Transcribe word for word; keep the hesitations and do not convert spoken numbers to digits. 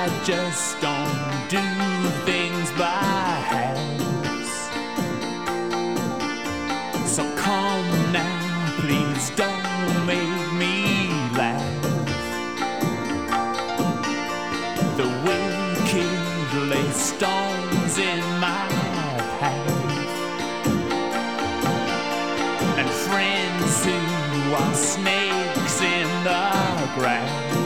I just don't do things by halves. So come now, please don't make me laugh. The wicked lay stones in my path, and friends who are snakes in the grass.